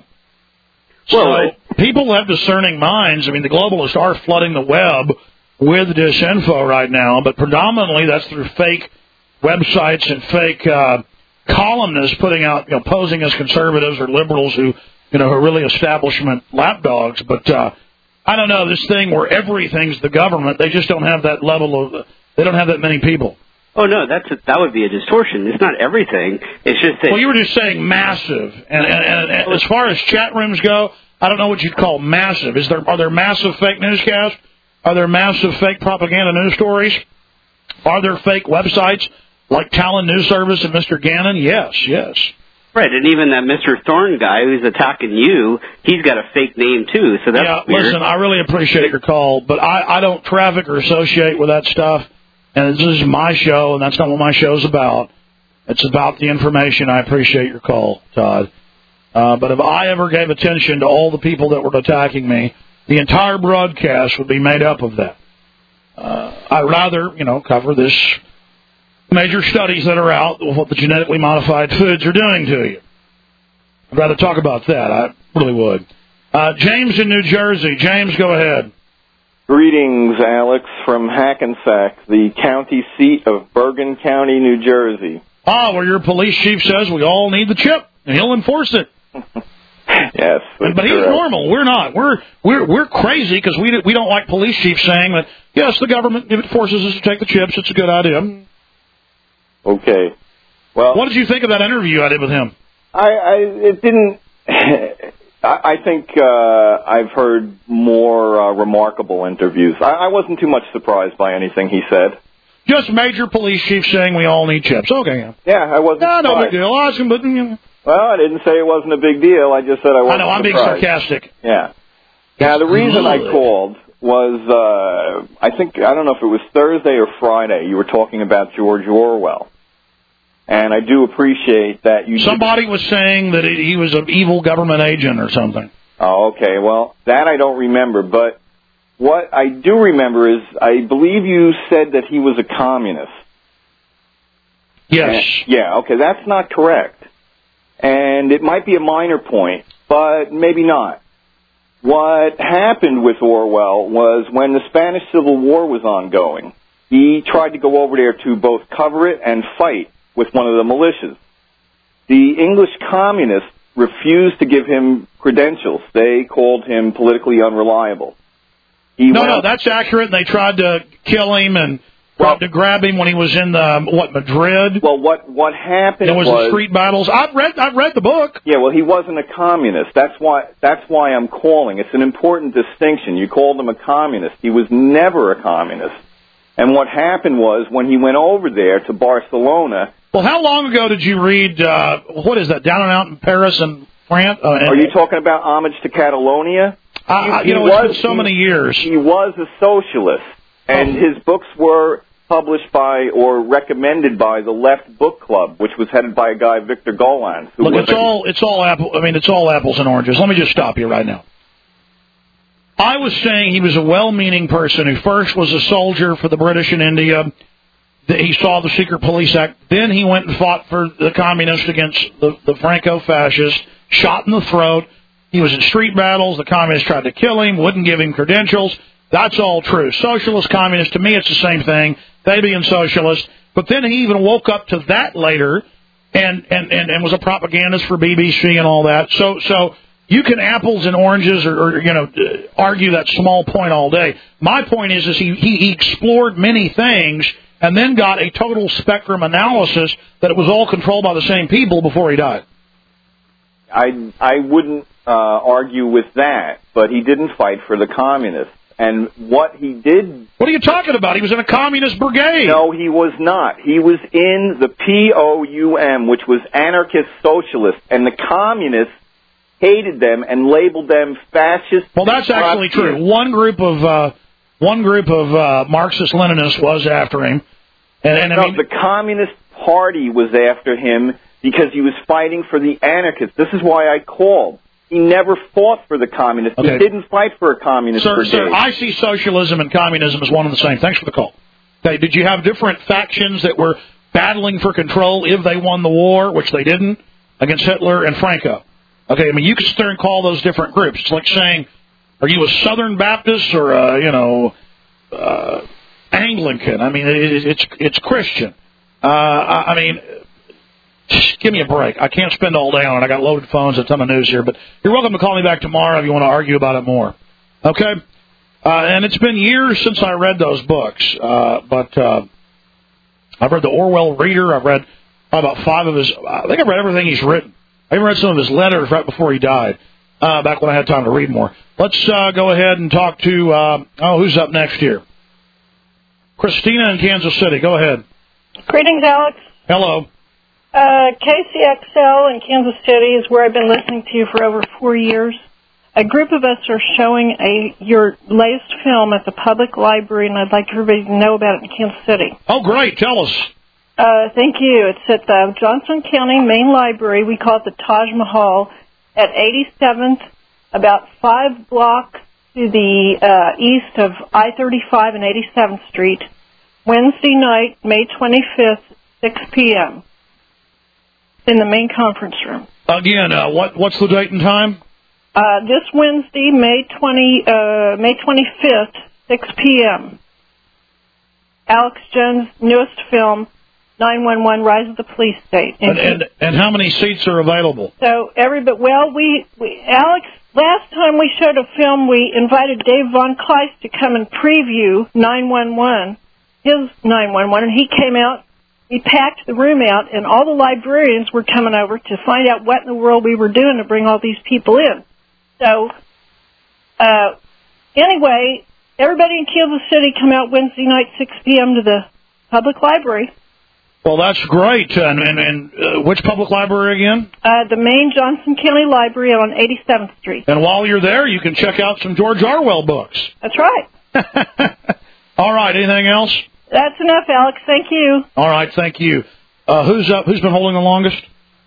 So people have discerning minds. I mean, the globalists are flooding the web with disinfo right now, but predominantly that's through fake websites and fake columnists putting out, posing as conservatives or liberals who are really establishment lapdogs. But I don't know, this thing where everything's the government, they just don't have that level of, they don't have that many people. Oh, no, that would be a distortion. It's not everything. It's just that... Well, you were just saying massive. And as far as chat rooms go, I don't know what you'd call massive. Are there massive fake newscasts? Are there massive fake propaganda news stories? Are there fake websites like Talon News Service and Mr. Gannon? Yes. Right, and even that Mr. Thorne guy who's attacking you, he's got a fake name, too, so that's weird. Listen, I really appreciate your call, but I don't traffic or associate with that stuff, and this is my show, and that's not what my show's about. It's about the information. I appreciate your call, Todd. But if I ever gave attention to all the people that were attacking me, the entire broadcast would be made up of that. I'd rather, cover this major studies that are out of what the genetically modified foods are doing to you. I'd rather talk about that. I really would. James in New Jersey. James, go ahead. Greetings, Alex, from Hackensack, the county seat of Bergen County, New Jersey. Where your police chief says we all need the chip, and he'll enforce it. Yes, but he's normal. We're not. We're crazy because we don't like police chiefs saying that, yes, the government, if it forces us to take the chips, it's a good idea. Okay. Well, what did you think of that interview I did with him? It didn't. I think I've heard more remarkable interviews. I wasn't too much surprised by anything he said. Just major police chief saying we all need chips. Okay. Yeah, I wasn't. No big deal. Awesome, but well, I didn't say it wasn't a big deal. I just said I wasn't. I know. I'm being sarcastic. Yeah. Now the reason I called was I don't know if it was Thursday or Friday. You were talking about George Orwell. And I do appreciate that you... Somebody was saying that he was an evil government agent or something. Oh, okay. Well, that I don't remember. But what I do remember is I believe you said that he was a communist. Yes. Okay. That's not correct. And it might be a minor point, but maybe not. What happened with Orwell was when the Spanish Civil War was ongoing, he tried to go over there to both cover it and fight with one of the militias. The English communists refused to give him credentials. They called him politically unreliable. No, that's accurate. They tried to kill him and tried to grab him when he was in Madrid. Well, what happened was the street battles. I've read the book. Yeah, well, he wasn't a communist. That's why I'm calling. It's an important distinction. You called him a communist. He was never a communist. And what happened was when he went over there to Barcelona. Well, how long ago did you read, what is that, Down and Out in Paris and France? Are you talking about Homage to Catalonia? It's been so many years. He was a socialist, and his books were published by or recommended by the Left Book Club, which was headed by a guy, Victor Golan. Look, it's all apples and oranges. Let me just stop you right now. I was saying he was a well-meaning person who first was a soldier for the British in India. He saw the Secret Police Act. Then he went and fought for the communists against the Franco-fascists, shot in the throat. He was in street battles. The communists tried to kill him, wouldn't give him credentials. That's all true. Socialist, communist, to me it's the same thing. They being socialist. But then he even woke up to that later and was a propagandist for BBC and all that. So you can apples and oranges or argue that small point all day. My point is he explored many things and then got a total spectrum analysis that it was all controlled by the same people before he died. I wouldn't argue with that, but he didn't fight for the communists. And what he did... What are you talking about? He was in a communist brigade. No, he was not. He was in the POUM, which was anarchist socialist, and the communists hated them and labeled them fascist. Well, that's actually true. One group of Marxist-Leninists was after him. And I mean, the Communist Party was after him because he was fighting for the anarchists. This is why I called. He never fought for the communists. Okay. He didn't fight for a communist brigade. Sir, I see socialism and communism as one and the same. Thanks for the call. Okay, did you have different factions that were battling for control if they won the war, which they didn't, against Hitler and Franco? Okay, I mean, you can sit there and call those different groups. It's like saying, are you a Southern Baptist or Anglican? I mean, it's Christian. I mean, give me a break. I can't spend all day on it. I got loaded phones, a ton of news here. But you're welcome to call me back tomorrow if you want to argue about it more. Okay? And it's been years since I read those books. But I've read the Orwell Reader. I've read about 5 of his... I think I've read everything he's written. I even read some of his letters right before he died, back when I had time to read more. Let's go ahead and talk to... who's up next here? Christina in Kansas City. Go ahead. Greetings, Alex. Hello. KCXL in Kansas City is where I've been listening to you for over 4 years. A group of us are showing your latest film at the public library, and I'd like everybody to know about it in Kansas City. Oh, great. Tell us. Thank you. It's at the Johnson County Main Library. We call it the Taj Mahal at 87th, about 5 blocks to the east of I-35 and 87th Street, Wednesday night, May 25th, 6 p.m. in the main conference room. Again, what's the date and time? This Wednesday, May 25th, 6 p.m. Alex Jones' newest film, 911: Rise of the Police State. And how many seats are available? So Alex, last time we showed a film, we invited Dave Von Kleist to come and preview 911, his 911, and he came out. We packed the room out, and all the librarians were coming over to find out what in the world we were doing to bring all these people in. So, anyway, everybody in Kansas City come out Wednesday night, 6 p.m. to the public library. Well, that's great. And which public library again? The main Johnson County Library on 87th Street. And while you're there, you can check out some George Orwell books. That's right. All right. Anything else? That's enough, Alex. Thank you. All right. Thank you. Who's up? Who's been holding the longest?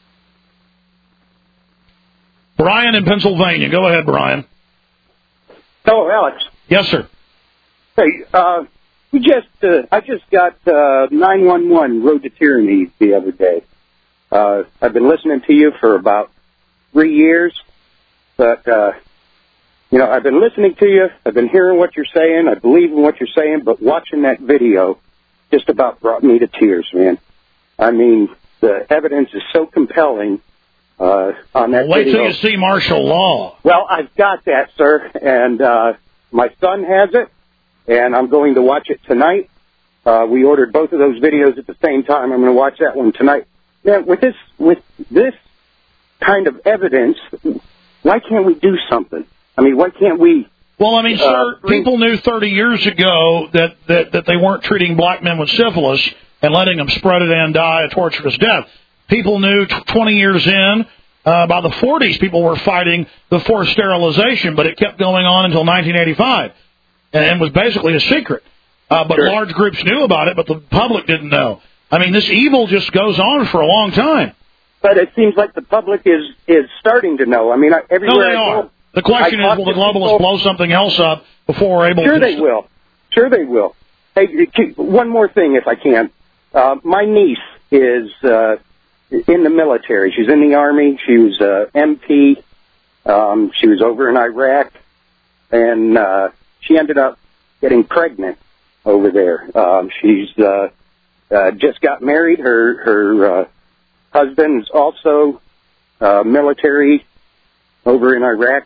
Brian in Pennsylvania. Go ahead, Brian. Hello, Alex. Yes, sir. Hey, I just got 911 Road to Tyranny the other day. I've been listening to you for about 3 years, but I've been listening to you. I've been hearing what you're saying. I believe in what you're saying, but watching that video just about brought me to tears, man. I mean, the evidence is so compelling on that Wait video. till you see martial law. Well, I've got that, sir, and my son has it, and I'm going to watch it tonight. We ordered both of those videos at the same time. I'm going to watch that one tonight. Man, with this kind of evidence, why can't we do something? I mean, why can't we? Well, I mean, sir, people knew 30 years ago that they weren't treating black men with syphilis and letting them spread it and die a torturous death. People knew 20 years in, by the 40s, people were fighting the forced sterilization, but it kept going on until 1985, and was basically a secret. But Sure. Large groups knew about it, but the public didn't know. I mean, this evil just goes on for a long time. But it seems like the public is starting to know. I mean, everywhere No, they I are. go, The question is, will the globalists blow something else up before we're able to... Sure they will. Sure they will. Hey, one more thing, if I can. My niece is in the military. She's in the Army. She was MP. She was over in Iraq. And she ended up getting pregnant over there. She's just got married. Her husband is also military over in Iraq.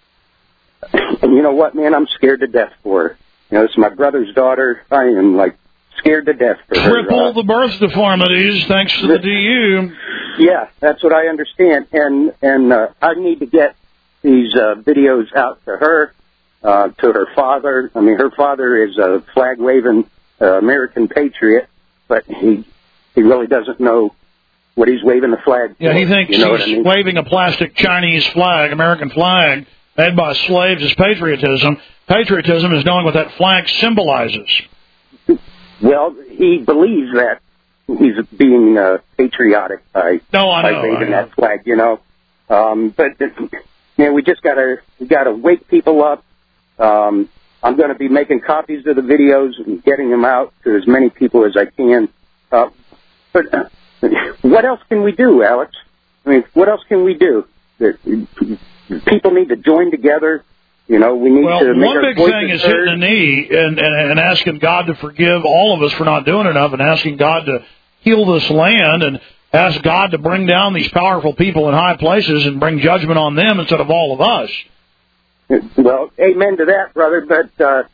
And you know what, man? I'm scared to death for her. You know, it's my brother's daughter. I am, scared to death for her. Cripple the birth deformities, thanks to the DU. Yeah, that's what I understand. And I need to get these videos out to her. to her father. I mean, her father is a flag-waving American patriot, but he really doesn't know what he's waving the flag for. Yeah, he thinks you know he's waving a plastic Chinese flag, American flag, made by slaves as patriotism. Patriotism is knowing what that flag symbolizes. Well, he believes that he's being patriotic by waving that flag, you know. But we just gotta wake people up. I'm going to be making copies of the videos and getting them out to as many people as I can. But what else can we do, Alex? I mean, what else can we do? People need to join together. You know, we need to make one our big voices thing is heard. hitting the knee and asking God to forgive all of us for not doing enough, and asking God to heal this land, and ask God to bring down these powerful people in high places and bring judgment on them instead of all of us. Well, amen to that, brother. But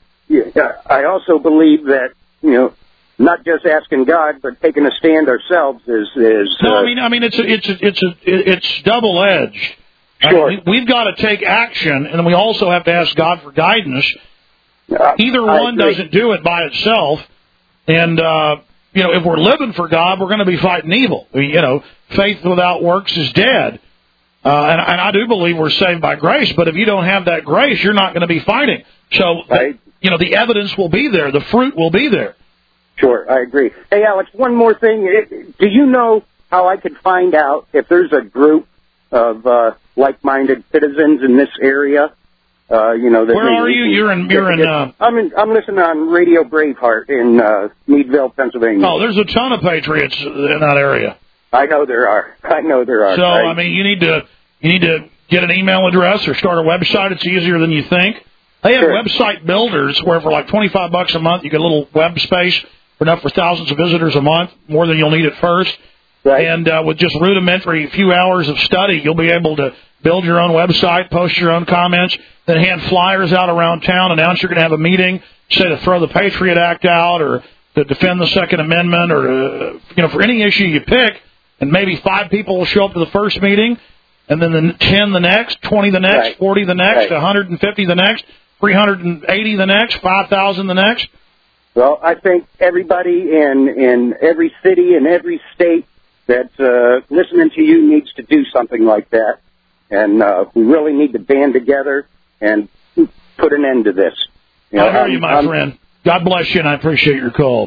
I also believe that, you know, not just asking God, but taking a stand ourselves is. No, I mean it's double edged. Sure. We've got to take action, and we also have to ask God for guidance. Either one doesn't do it by itself, and you know, if we're living for God, we're going to be fighting evil. You know, faith without works is dead. And I do believe we're saved by grace, but if you don't have that grace, you're not going to be fighting. So, you know, the evidence will be there. The fruit will be there. Sure, I agree. Hey, Alex, one more thing. Do you know how I could find out if there's a group of like-minded citizens in this area? You know, that where are you? You're in. I'm listening on Radio Braveheart in Meadville, Pennsylvania. Oh, there's a ton of patriots in that area. I know there are. So, I mean, you need to get an email address or start a website. It's easier than you think. They have website builders where for like $25 a month you get a little web space enough for thousands of visitors a month, more than you'll need at first. Right. And with just rudimentary few hours of study, you'll be able to build your own website, post your own comments, then hand flyers out around town, announce you're going to have a meeting, say to throw the Patriot Act out or to defend the Second Amendment or you know, for any issue you pick. And maybe 5 people will show up to the first meeting, and then 10 the next, 20 the next, 40 the next, 150 the next, 380 the next, 5,000 the next. Well, I think everybody in every city and every state that's listening to you needs to do something like that. And we really need to band together and put an end to this. You know, I hear you, my friend. God bless you, and I appreciate your call.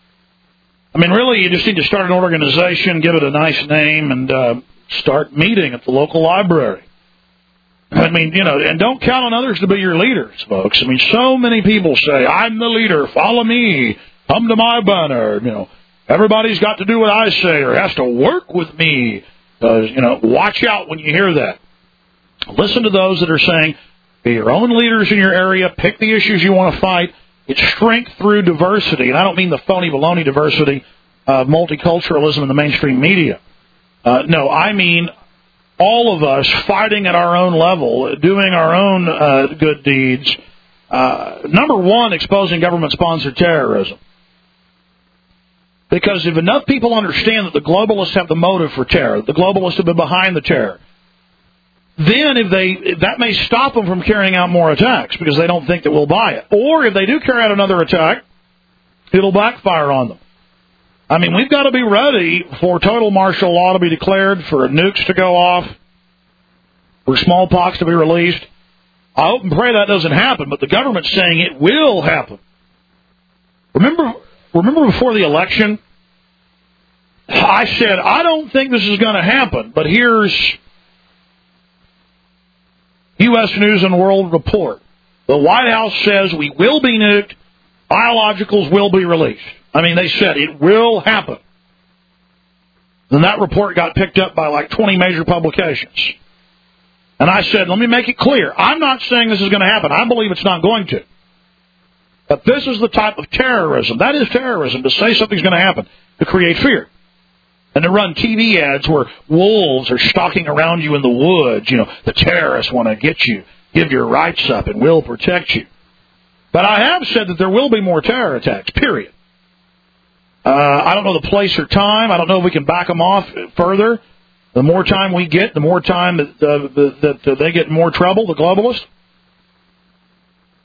I mean, really, you just need to start an organization, give it a nice name, and start meeting at the local library. I mean, you know, and don't count on others to be your leaders, folks. I mean, so many people say, I'm the leader, follow me, come to my banner. You know, everybody's got to do what I say or has to work with me. You know, watch out when you hear that. Listen to those that are saying, be your own leaders in your area, pick the issues you want to fight. It's strength through diversity, and I don't mean the phony baloney diversity of multiculturalism in the mainstream media. No, I mean all of us fighting at our own level, doing our own good deeds. Number one, exposing government-sponsored terrorism. Because if enough people understand that the globalists have the motive for terror, the globalists have been behind the terror, then that may stop them from carrying out more attacks because they don't think that we'll buy it. Or if they do carry out another attack, it'll backfire on them. I mean, we've got to be ready for total martial law to be declared, for nukes to go off, for smallpox to be released. I hope and pray that doesn't happen, but the government's saying it will happen. Remember before the election, I said, I don't think this is going to happen, but here's U.S. News and World Report. The White House says we will be nuked, biologicals will be released. I mean, they said it will happen. Then that report got picked up by like 20 major publications. And I said, let me make it clear. I'm not saying this is going to happen. I believe it's not going to. But this is the type of terrorism. That is terrorism, to say something's going to happen, to create fear. And to run TV ads where wolves are stalking around you in the woods. You know, the terrorists want to get you, give your rights up, and will protect you. But I have said that there will be more terror attacks, period. I don't know the place or time. I don't know if we can back them off further. The more time we get, the more time that they get in more trouble, the globalists.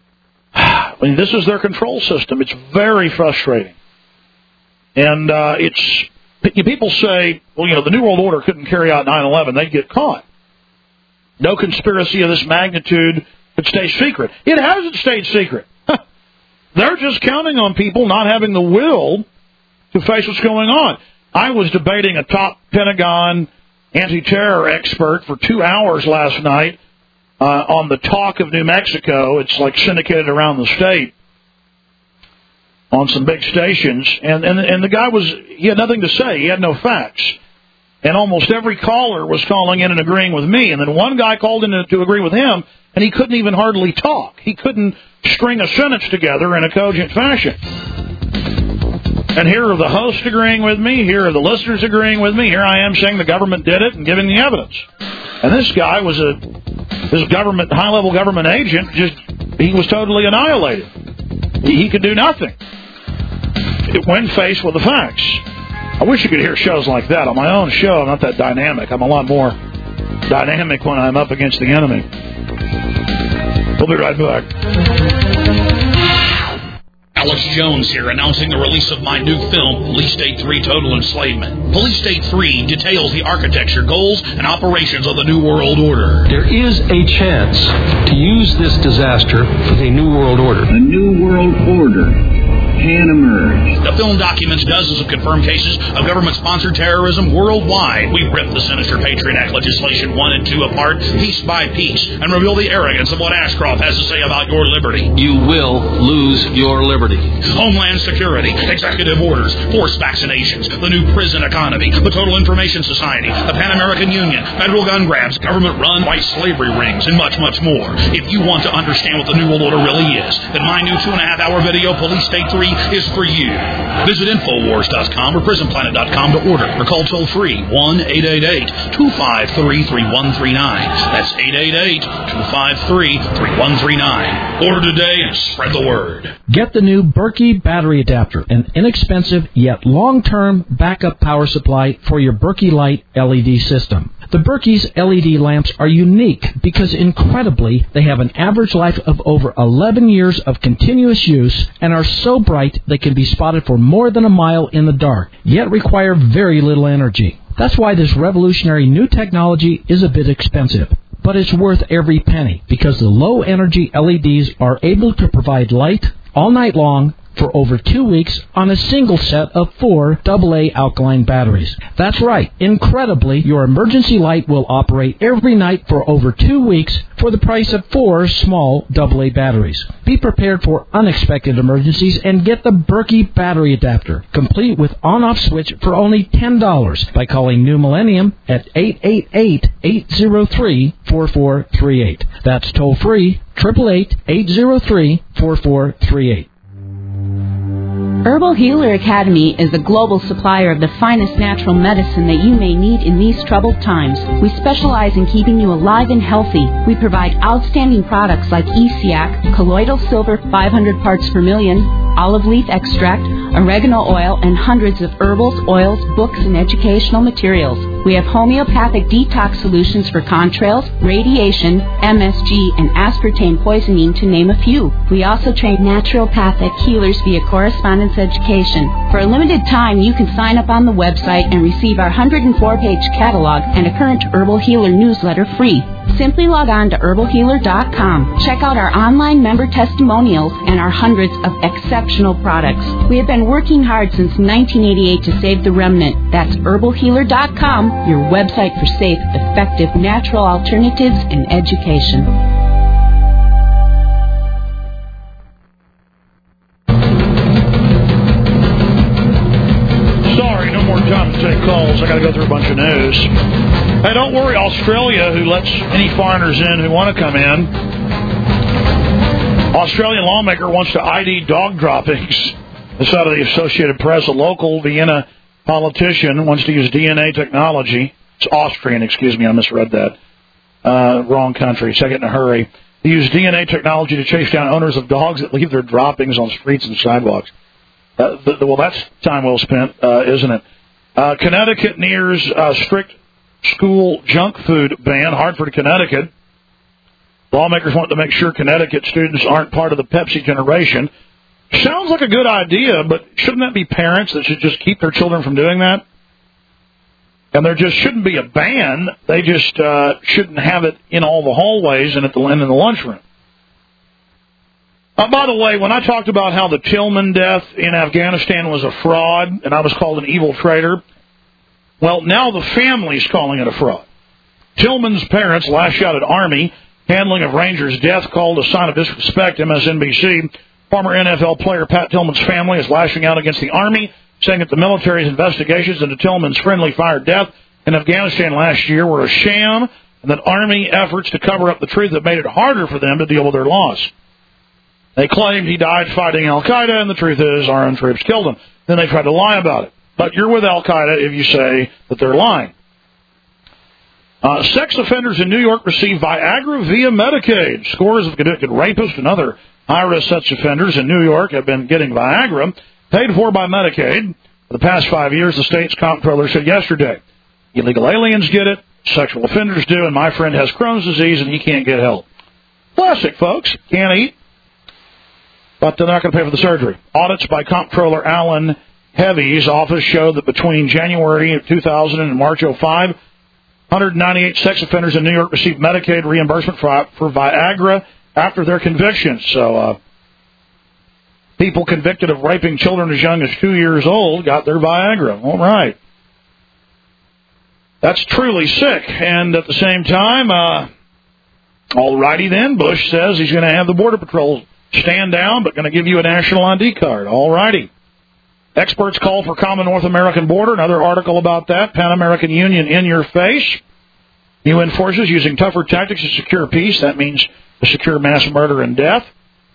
I mean, this is their control system. It's very frustrating. And people say, well, the New World Order couldn't carry out 9/11. They'd get caught. No conspiracy of this magnitude could stay secret. It hasn't stayed secret. They're just counting on people not having the will to face what's going on. I was debating a top Pentagon anti-terror expert for 2 hours last night on the Talk of New Mexico. It's like syndicated around the state on some big stations. And the guy he had nothing to say. He had no facts. And almost every caller was calling in and agreeing with me. And then one guy called in to agree with him, and he couldn't even hardly talk. He couldn't string a sentence together in a cogent fashion. And here are the hosts agreeing with me. Here are the listeners agreeing with me. Here I am saying the government did it and giving the evidence. And this guy was this high-level government agent. He was totally annihilated. He could do nothing when faced with the facts. I wish you could hear shows like that. On my own show, I'm not that dynamic. I'm a lot more dynamic when I'm up against the enemy. We'll be right back. Alex Jones here, announcing the release of my new film, Police State 3 Total Enslavement. Police State 3 details the architecture, goals, and operations of the New World Order. There is a chance to use this disaster for the New World Order. A New World Order can emerge. The film documents dozens of confirmed cases of government-sponsored terrorism worldwide. We rip the sinister Patriot Act legislation 1 and 2 apart, piece by piece, and reveal the arrogance of what Ashcroft has to say about your liberty. You will lose your liberty. Homeland Security, executive orders, forced vaccinations, the new prison economy, the Total Information Society, the Pan American Union, federal gun grabs, government-run white slavery rings, and much, much more. If you want to understand what the New World Order really is, then my new 2.5-hour video, Police State 3, is for you. Visit Infowars.com or PrisonPlanet.com to order, or call toll-free 1-888-253-3139. That's 888-253-3139. Order today and spread the word. Get the new Berkey battery adapter, an inexpensive yet long-term backup power supply for your Berkey Light LED system. The Berkey's LED lamps are unique because, incredibly, they have an average life of over 11 years of continuous use and are so bright they can be spotted for more than a mile in the dark, yet require very little energy. That's why this revolutionary new technology is a bit expensive. But it's worth every penny because the low-energy LEDs are able to provide light all night long for over 2 weeks on a single set of 4 AA alkaline batteries. That's right. Incredibly, your emergency light will operate every night for over 2 weeks for the price of 4 small AA batteries. Be prepared for unexpected emergencies and get the Berkey battery adapter, complete with on-off switch for only $10 by calling New Millennium at 888-803-4438. That's toll-free, 888-803-4438. Herbal Healer Academy is a global supplier of the finest natural medicine that you may need in these troubled times. We specialize in keeping you alive and healthy. We provide outstanding products like ESIAC, colloidal silver 500 parts per million, olive leaf extract, oregano oil, and hundreds of herbals, oils, books, and educational materials. We have homeopathic detox solutions for contrails, radiation, MSG, and aspartame poisoning, to name a few. We also train naturopathic healers via correspondence education. For a limited time, you can sign up on the website and receive our 104-page catalog and a current Herbal Healer newsletter free. Simply log on to herbalhealer.com. Check out our online member testimonials and our hundreds of exceptional products. We have been working hard since 1988 to save the remnant. That's herbalhealer.com, your website for safe, effective, natural alternatives and education. Time to take calls. I got to go through a bunch of news. Hey, don't worry, Australia, who lets any foreigners in who want to come in. Australian lawmaker wants to ID dog droppings. This out of the Associated Press. A local Vienna politician wants to use DNA technology. It's Austrian, excuse me, I misread that. Wrong country. Second in a hurry. They use DNA technology to chase down owners of dogs that leave their droppings on streets and sidewalks. Well, that's time well spent, isn't it? Connecticut nears strict school junk food ban. Hartford, Connecticut. Lawmakers want to make sure Connecticut students aren't part of the Pepsi generation. Sounds like a good idea, but shouldn't that be parents that should just keep their children from doing that? And there just shouldn't be a ban. They just shouldn't have it in all the hallways and in the lunchroom. By the way, when I talked about how the Tillman death in Afghanistan was a fraud and I was called an evil traitor, well, now the family's calling it a fraud. Tillman's parents lashed out at Army. Handling of Ranger's death called a sign of disrespect, MSNBC. Former NFL player Pat Tillman's family is lashing out against the Army, saying that the military's investigations into Tillman's friendly fire death in Afghanistan last year were a sham, and that Army efforts to cover up the truth have made it harder for them to deal with their loss. They claimed he died fighting Al-Qaeda, and the truth is our own troops killed him. Then they tried to lie about it. But you're with Al-Qaeda if you say that they're lying. Sex offenders in New York receive Viagra via Medicaid. Scores of convicted rapists and other high-risk sex offenders in New York have been getting Viagra, paid for by Medicaid. For the past 5 years, the state's comptroller said yesterday, illegal aliens get it, sexual offenders do, and my friend has Crohn's disease and he can't get help. Classic, folks. Can't eat, but they're not going to pay for the surgery. Audits by Comptroller Alan Heavy's office showed that between January of 2000 and March of 2005, 198 sex offenders in New York received Medicaid reimbursement for Viagra after their convictions. So people convicted of raping children as young as 2 years old got their Viagra. All right. That's truly sick. And at the same time, all righty then, Bush says he's going to have the Border Patrol stand down, but going to give you a national ID card. All righty. Experts call for common North American border. Another article about that. Pan American Union in your face. UN forces using tougher tactics to secure peace. That means to secure mass murder and death.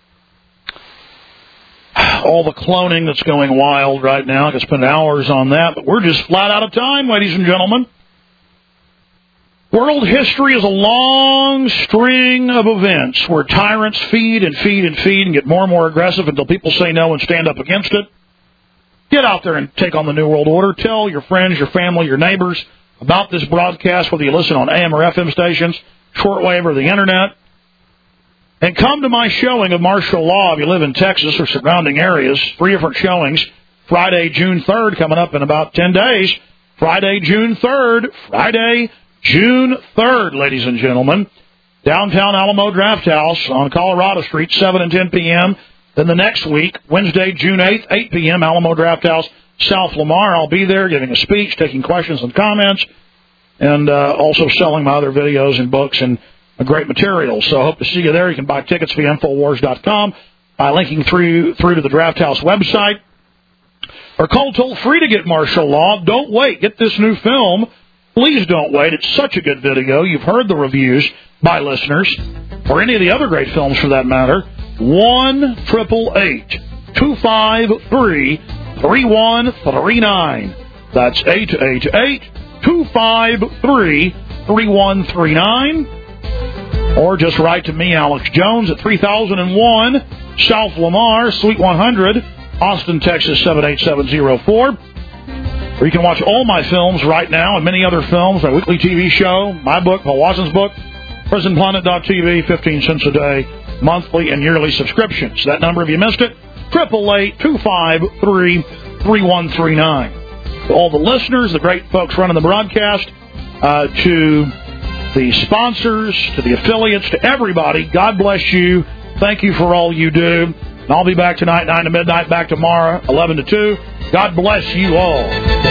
All the cloning that's going wild right now. I could spend hours on that, but we're just flat out of time, ladies and gentlemen. World history is a long string of events where tyrants feed and feed and feed and get more and more aggressive until people say no and stand up against it. Get out there and take on the New World Order. Tell your friends, your family, your neighbors about this broadcast, whether you listen on AM or FM stations, shortwave, or the Internet. And come to my showing of martial law if you live in Texas or surrounding areas. 3 different showings. Friday, June 3rd, coming up in about 10 days. Friday, June 3rd. Friday, June 3rd, ladies and gentlemen. Downtown Alamo Draft House on Colorado Street, 7 and 10 p.m., Then the next week, Wednesday, June 8th, 8 p.m., Alamo Draft House, South Lamar. I'll be there giving a speech, taking questions and comments, and also selling my other videos and books and great materials. So I hope to see you there. You can buy tickets via Infowars.com by linking through to the Draft House website. Or call toll-free to get martial law. Don't wait. Get this new film. Please don't wait. It's such a good video. You've heard the reviews by listeners, or any of the other great films for that matter. 1-888-253-3139. That's 888-253-3139. Or just write to me, Alex Jones, at 3001 South Lamar, Suite 100, Austin, Texas, 78704. Or you can watch all my films right now and many other films, my weekly TV show, my book, Paul Watson's book, PrisonPlanet.tv, 15 cents a day, monthly and yearly subscriptions. That number, if you missed it, 888-253-3139. To all the listeners, the great folks running the broadcast, to the sponsors, to the affiliates, to everybody, God bless you. Thank you for all you do. And I'll be back tonight, 9 to midnight, back tomorrow, 11 to 2. God bless you all.